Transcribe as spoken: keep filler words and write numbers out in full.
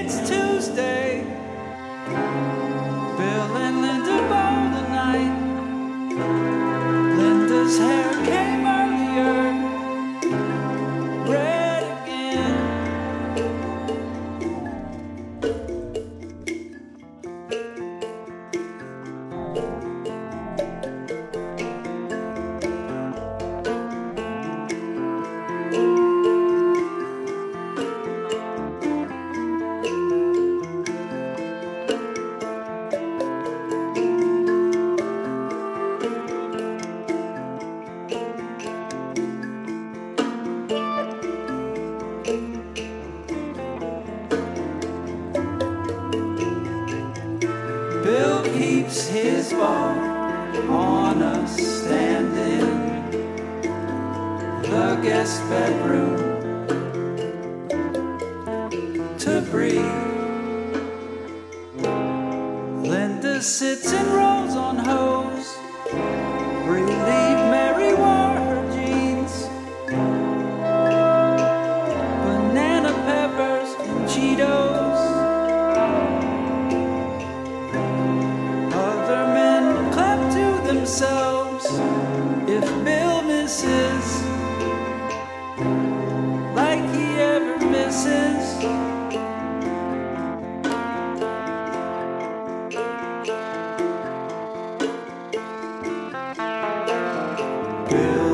It's Tuesday. Bill and Linda ball tonight. Linda's hair came earlier. Red again. Bill keeps his ball on a stand in the guest bedroom to breathe. Linda sits and rolls on hose, relieved Mary wore her jeans, banana peppers and Cheetos. Themselves if Bill misses like he ever misses. Bill